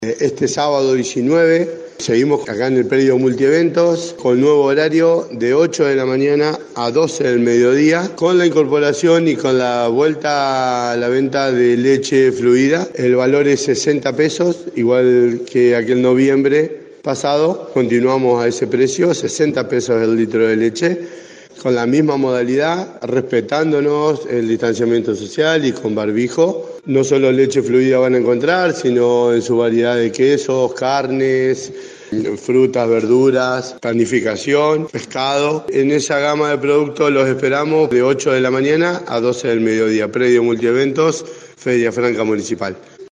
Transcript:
Este sábado 19 seguimos acá en el predio multieventos con nuevo horario de 8 de la mañana a 12 del mediodía, con la incorporación y con la vuelta a la venta de leche fluida. El valor es 60 pesos, igual que aquel noviembre pasado. Continuamos a ese precio, 60 pesos el litro de leche, con la misma modalidad, respetándonos el distanciamiento social y con barbijo. No solo leche fluida van a encontrar, sino en su variedad de quesos, carnes, frutas, verduras, panificación, pescado. En esa gama de productos los esperamos de 8 de la mañana a 12 del mediodía. Predio Multieventos, Feria Franca Municipal.